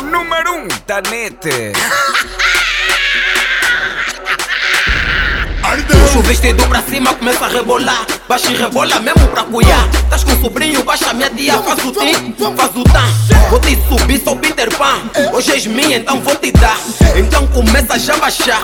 número 1 da net. Puxa o vestido pra cima, começa a rebolar. Baixa e rebola mesmo pra cuiar. Tás com o sobrinho, baixa minha tia. Faz o tim, faz o tam. Vou te subir, sou Peter Pan. Hoje és minha, então vou te dar. Então começa já a baixar.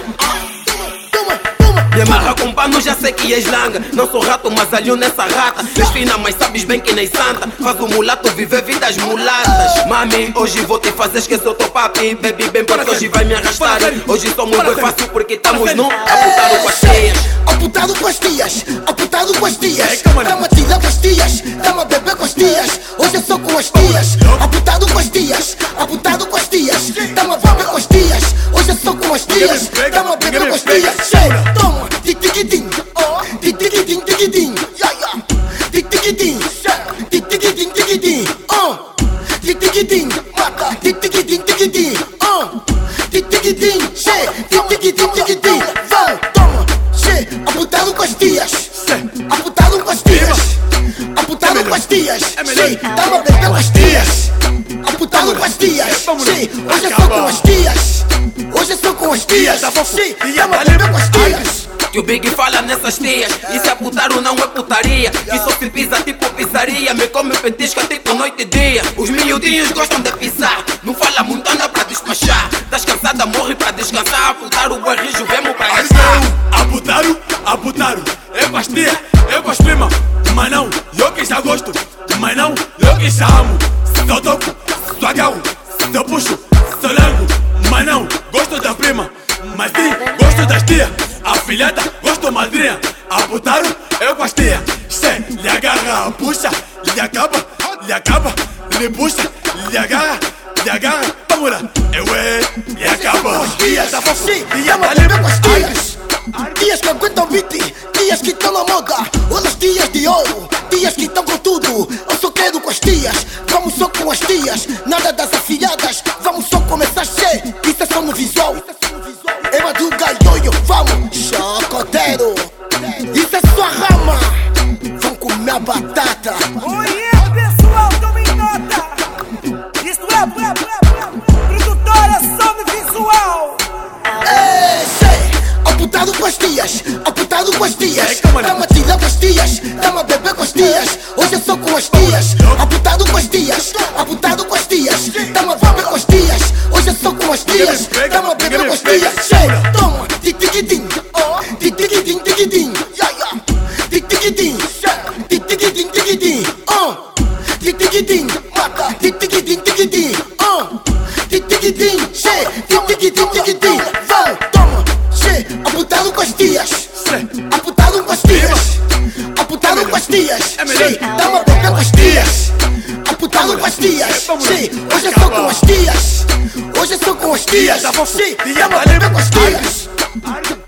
Me amarra com pano, já sei que és langa. Não sou rato, mas alho nessa rata. És fina, mas sabes bem que nem santa. Faz o mulato viver vidas mulatas. Mami, hoje vou te fazer esquecer o teu papi. Baby, bem porque hoje vai me arrastar. Hoje somos bem fácil porque estamos no apontado com as tias. Apontado com as tias, apontado com as tias. Dá-me a tirar com as tias, dá-me a beber com as tias. Hoje é só com as tias. Apontado com as tias, apontado com as tias. Dá-me a beber com as tias. Hoje é só com as tias. Dá-me a beber com as tias. Toma, tic-tic-tim, tic-tic-tim, tic-tic-tim. Tic-tic-tim, tic-tic-tim, tic-tic-tim. Tic-tic-tim, mata, tic-tic-tim, tic-tic-tim. Tic-tic-tim, tic-tic-tim, tic-tic-tim. Vai, toma, apontado com as tias. Apontado com as tias. Apontado com as tias. Dá-me a beber com as tias. Apontado com as tias. Hoje é só com as tias. Hoje é só com as tias. Dá-me a beber com as tias. Que o Big fala nessas tias. E se apontar ou não é putaria. Que só se pisa tipo pizzaria. Me come petisca tipo noite e dia. Os miudinhos gostam de pisar. Não fala muito, anda pra despachar. Tás cansada, morre pra descansar. Apontar o barrijo, vemos pra gastar. Apontaram, é pastia, é para as prima. Mas não, eu que já gosto. Mas não, eu que já amo. Se eu toco, se eu agarro, se eu puxo, se eu largo. Mas não, gosto da prima. Mas sim, gosto das tia. A filhada, gosto madrinha. Apontaram, é pastia. Lhe agarra, puxa, lhe acaba, lhe puxa, lhe agarra. Vamos lá, lhe acaba. Com as tias, dá-me a beber com as tias. Tias que aguentam beat, tias que estão na moda. Olha as tias de ouro, tias que estão com tudo. Eu só quero com as tias, vamos só com as tias. Nada das afilhadas, vamos só começar a ser. Isso é só no visual. É Madruga e Yoyo, vamos, chocoteiro. Isso é só rama, vão comer a batata. Oi, pessoal, tomem nota. Isto é produtora só no visual. Apontado com as tias, apontado com as tias. Dá-me a tirar com as tias, dá-me a beber com as tias. Hoje é só com as tias. Apontado com as tias, apontado com as tias. Dá-me a beber com as tias. Hoje é só com as tias. Dá-me a beber com as tias. Toma, tic-tic-tim, tic-tic-tim, tic-tic-tim. Tic-tic-tim, tic-tic-tim, tic-tic-tim. Tic-tic-tim, mata, tic-tic-tim, tic-tic-tim. Tic-tic-tim, tic-tic-tim, tic-tic-tim. Vai, toma, apontado com as tias. Apontado com as tias. Apontado com as tias. Dá-me a beber com as tias. Apontado com as tias. Hoje é só com as tias. Hoje é só com as tias. Dá-me a beber com as tias.